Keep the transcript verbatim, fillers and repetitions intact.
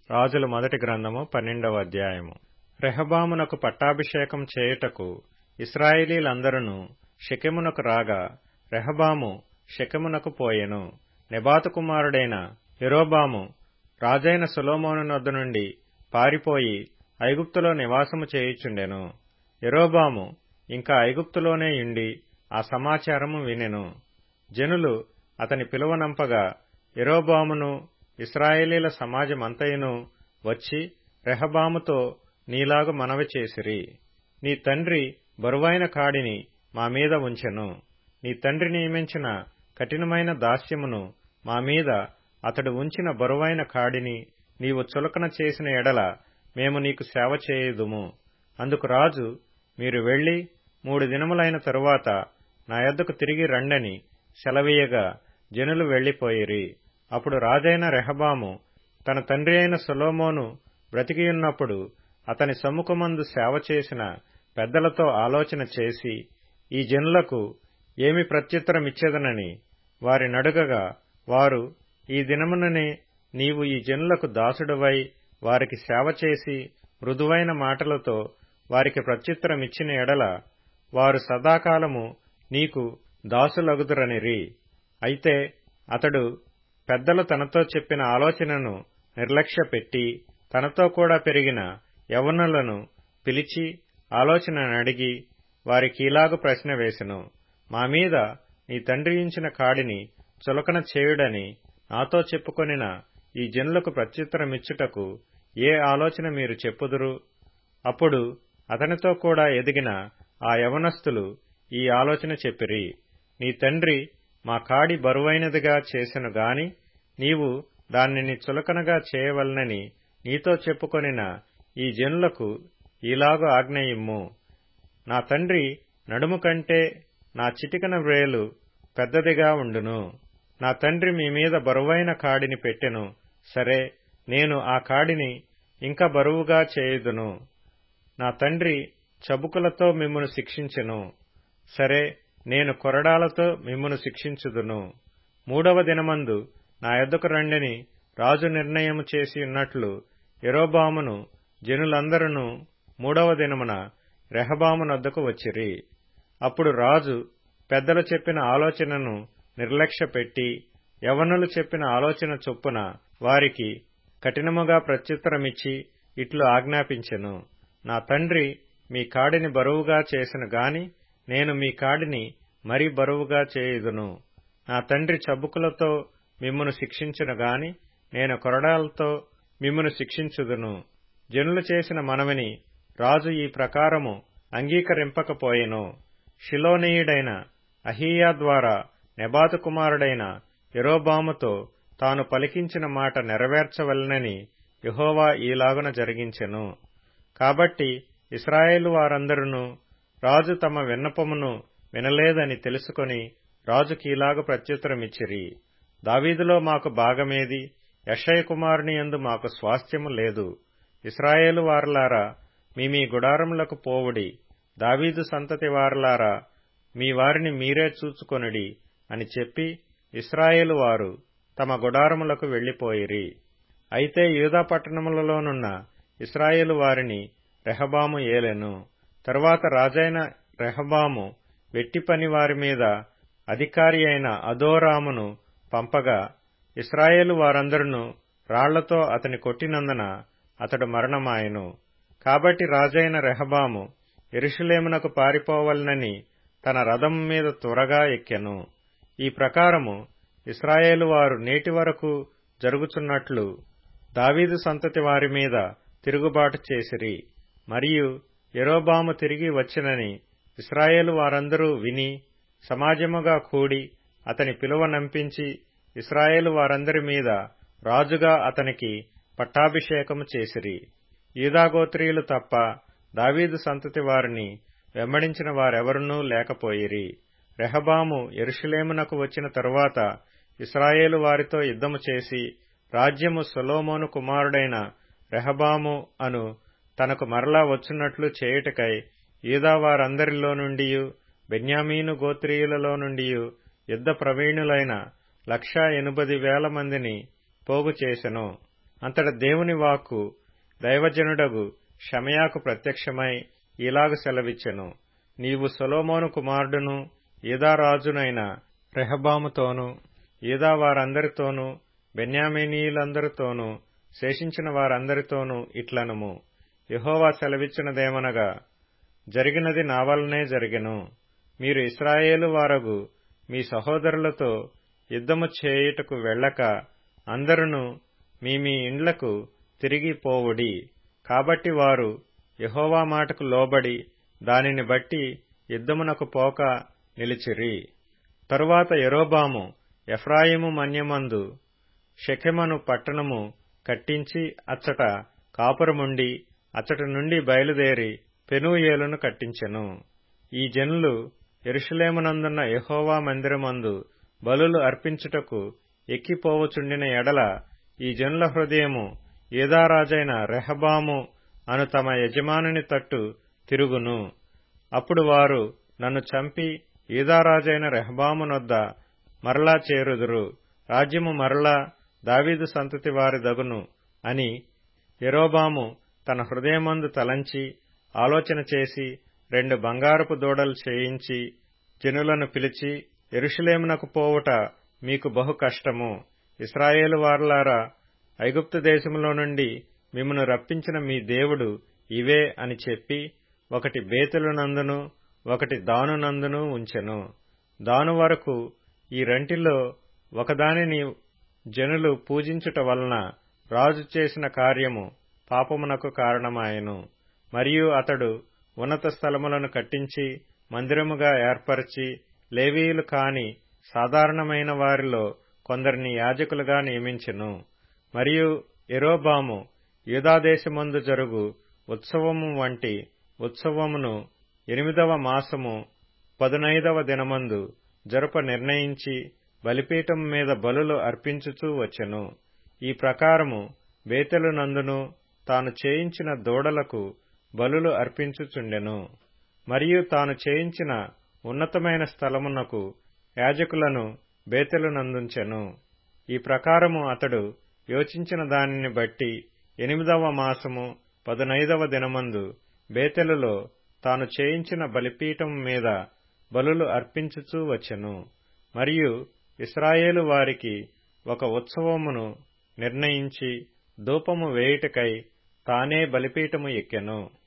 రాజుల మొదటి గ్రంథము పన్నెండవ అధ్యాయము. రెహబామునకు పట్టాభిషేకం చేయుటకు ఇశ్రాయేలీలందరూ షెకెమునకు రాగా రెహబాము షెకెమునకు పోయెను. నెబాతు కుమారుడైన యరొబాము రాజైన సొలొమోను నొద్ద నుండి పారిపోయి ఐగుప్తులో నివాసము చేయుచుండెను. యరొబాము ఇంకా ఐగుప్తులోనే యుండి ఆ సమాచారము వినెను. జనులు అతని పిలువనంపగా యరొబామును ఇశ్రాయేలీల సమాజమంతయును వచ్చి రెహబాముతో నీలాగు మనవి చేసిరి. నీ తండ్రి బరువైన కాడిని మా మీద ఉంచెను. నీ తండ్రి నియమించిన కఠినమైన దాస్యమును మా మీద అతడు ఉంచిన బరువైన కాడిని నీవు చులకన చేసిన ఎడల మేము నీకు సేవ చేయుదుము. అందుకు రాజు, మీరు వెళ్లి మూడు దినములైన తరువాత నా యొద్దకు తిరిగి రండని సెలవీయగా జనులు వెళ్లిపోయిరి. అప్పుడు రాజైన రెహబాము తన తండ్రి అయిన సొలొమోను బ్రతికియున్నప్పుడు అతని సమ్ముఖమందు సేవ చేసిన పెద్దలతో ఆలోచన చేసి ఈ జనులకు ఏమి ప్రత్యుత్తరమిచ్చేదనని వారి నడుగగా, వారు, ఈ దినముననే నీవు ఈ జనులకు దాసుడవై వారికి సేవ చేసి మృదువైన మాటలతో వారికి ప్రత్యుత్తరమిచ్చిన ఎడల వారు సదాకాలము నీకు దాసులగుదురనిరి. అయితే అతడు పెద్దలు తనతో చెప్పిన ఆలోచనను నిర్లక్ష్యపెట్టి తనతో కూడా పెరిగిన యవ్వనులను పిలిచి ఆలోచననడిగి వారికీలాగు ప్రశ్న వేసెను. మా మీద నీ తండ్రి ఉంచిన కాడిని చులకన చేయుడని నాతో చెప్పుకొనిన ఈ జనులకు ప్రత్యుత్తరమిచ్చుటకు ఏ ఆలోచన మీరు చెప్పుదురు? అప్పుడు అతనితో కూడా ఎదిగిన ఆ యవనస్తులు ఈ ఆలోచన చెప్పిరి. నీ తండ్రి మా కాడి బరువైనదిగా చేసెను గాని నీవు దానిని చులకనగా చేయవలనని నీతో చెప్పుకొనిన ఈ జనులకు ఈలాగు ఆజ్ఞయిమ్ము. నా తండ్రి నడుము కంటే నా చిటికన వ్రేలు పెద్దదిగా ఉండును. నా తండ్రి మీ మీద బరువైన కాడిని పెట్టెను. సరే, నేను ఆ కాడిని ఇంకా బరువుగా చేయుదును. నా తండ్రి చబుకులతో మిమ్మును శిక్షించెను. సరే, నేను కొరడాలతో మిమ్మును శిక్షించుదును. మూడవ దినమందు నా యొద్దకు రండని రాజు నిర్ణయము చేసి ఉన్నట్లు యరొబామును జనులందరూ మూడవ దినమున రెహబాము నొద్దకు వచ్చిరి. అప్పుడు రాజు పెద్దలు చెప్పిన ఆలోచనను నిర్లక్ష్యపెట్టి యవనులు చెప్పిన ఆలోచన చొప్పున వారికి కఠినముగా ప్రత్యుత్తరమిచ్చి ఇట్లు ఆజ్ఞాపించెను. నా తండ్రి మీ కాడిని బరువుగా చేసెను గాని నేను మీ కాడిని మరీ బరువుగా చేయుదును. నా తండ్రి చబుకులతో మిమ్మును శిక్షించును గాని నేను కొరడాలతో మిమ్మును శిక్షించుదును. జనులు చేసిన మనవిని రాజు ఈ ప్రకారము అంగీకరింపకపోయెను. షిలోనీయుడైన అహీయా ద్వారా నెబాతు కుమారుడైన యరొబాముతో తాను పలికించిన మాట నెరవేర్చవలెనని యెహోవా ఈలాగున జరిగించెను. కాబట్టి ఇశ్రాయేలు వారందరూ రాజు తమ విన్నపమును వినలేదని తెలుసుకొని రాజుకీలాగు ప్రత్యుత్తరమిచ్చిరి. దావీదులో మాకు భాగమేది? యెషయ కుమారుని యందు మాకు స్వాస్థ్యము లేదు. ఇశ్రాయేలు వారలారా, మీ మీ గుడారములకు పోవుడి. దావీదు సంతతి వారలారా, మీ వారిని మీరే చూచుకొనుడి అని చెప్పి ఇశ్రాయేలు వారు తమ గుడారములకు వెళ్లిపోయిరి. అయితే యూదా పట్టణములలోనున్న ఇశ్రాయేలు వారిని రెహబాము ఏలెను. తరువాత రాజైన రెహబాము వెట్టిపని వారి మీద అధికారి అయిన అదోరామును పంపగా ఇశ్రాయేలు వారందరూ రాళ్లతో అతని కొట్టినందున అతడు మరణమాయెను. కాబట్టి రాజైన రెహబాము యెరూషలేమునకు పారిపోవలనని తన రథము మీద త్వరగా ఎక్కెను. ఈ ప్రకారము ఇశ్రాయేలు వారు నేటి వరకు జరుగుచున్నట్లు దావీదు సంతతి వారి మీద తిరుగుబాటు చేసిరి. మరియు యరొబాము తిరిగి వచ్చినని ఇశ్రాయేలు వారందరూ విని సమాజముగా కూడి అతని పిలువనంపించి ఇశ్రాయేలు వారందరి మీద రాజుగా అతనికి పట్టాభిషేకము చేసిరి. యూదాగోత్రీయులు తప్ప దావీదు సంతతి వారిని వెంబడించిన వారెవరునూ లేకపోయిరి. రెహబాము యెరూషలేమునకు వచ్చిన తరువాత ఇశ్రాయేలు వారితో యుద్ధము చేసి రాజ్యము సొలొమోను కుమారుడైన రెహబాము అను తనకు మరలా వచ్చున్నట్లు చేయుటకై యూదా వారందరిలో నుండియు బెన్యామీను గోత్రీయులలో నుండియు యుద్ధ ప్రవీణులైన లక్షా ఎనుబది వేల మందిని పోగు చేసెను. అంతట దేవుని వాక్కు దైవజనుడగు షమయాకు ప్రత్యక్షమై ఇలాగు సెలవిచ్చెను. నీవు సొలొమోను కుమారుడును యూదారాజునైన రెహబాముతోనూ యూదా వారందరితోనూ బెన్యామీనీయులందరితోనూ శేషించిన వారందరితోనూ ఇట్లనుము. యెహోవా సెలవిచ్చినదేమనగా, జరిగినది నా వలనే జరిగెను. మీరు ఇశ్రాయేలు వారగు మీ సహోదరులతో యుద్ధము చేయుటకు వెళ్ళక అందరును మీ మీ ఇండ్లకు తిరిగి పోవుడి. కాబట్టి వారు యెహోవా మాటకు లోబడి దానిని బట్టి యుద్ధమునకు పోక నిలిచిరి. తరువాత యరొబాము ఎఫ్రాయిము మన్యమందు షెకెమను పట్టణము కట్టించి అచ్చట కాపురముండి అచ్చట నుండి బయలుదేరి పెనూయేలును కట్టించెను. ఈ జనులు యెరూషలేమునందున్న యెహోవా మందిరమందు బలులు అర్పించుటకు ఎక్కిపోవచుండిన ఎడల ఈ జనుల హృదయము యూదారాజైన రెహబాము అను తమ యజమానుని తట్టు తిరుగును. అప్పుడు వారు నన్ను చంపి యూదారాజైన రెహబామునొద్ద మరలా చేరుదురు. రాజ్యము మరలా దావీదు సంతతి వారిదగును అని యరొబాము తన హృదయమందు తలంచి ఆలోచన చేసి రెండు బంగారపు దూడలు చేయించి జనులను పిలిచి, యెరూషలేమునకు పోవుట మీకు బహు కష్టము. ఇశ్రాయేలు వారలారా, ఐగుప్తు దేశములో నుండి మిమ్మును రప్పించిన మీ దేవుడు ఇవే అని చెప్పి ఒకటి బేతేలునందును ఒకటి దానునందును ఉంచెను. దాను వరకు ఈ రెంటిలో ఒకదానిని జనులు పూజించుట వలన రాజు చేసిన కార్యము పాపమునకు కారణమాయెను. మరియు అతడు ఉన్నత స్థలములను కట్టించి మందిరముగా ఏర్పరచి లేవీయులు కాని సాధారణమైన వారిలో కొందరిని యాజకులుగా నియమించెను. మరియు యరొబాము యూదాదేశమందు జరుగు ఉత్సవము వంటి ఉత్సవమును ఎనిమిదవ మాసము పదునైదవ దినమందు జరుప నిర్ణయించి బలిపీఠం మీద బలులు అర్పించుచూ వచ్చెను. ఈ ప్రకారము బేతేలునందును తాను చేయించిన దూడలకు బలులు అర్పించుచుండెను. మరియు తాను చేయించిన ఉన్నతమైన స్థలమునకు యాజకులను బేతేలునందుంచెను. ఈ ప్రకారము అతడు యోచించిన దానిని బట్టి ఎనిమిదవ మాసము పదునైదవ దినమందు బేతేలులో తాను చేయించిన బలిపీఠం మీద బలులు అర్పించుచూ వచ్చెను. మరియు ఇశ్రాయేలు వారికి ఒక ఉత్సవమును నిర్ణయించి ధూపము వేయుటకై తానే బలిపీఠము ఎక్కెను.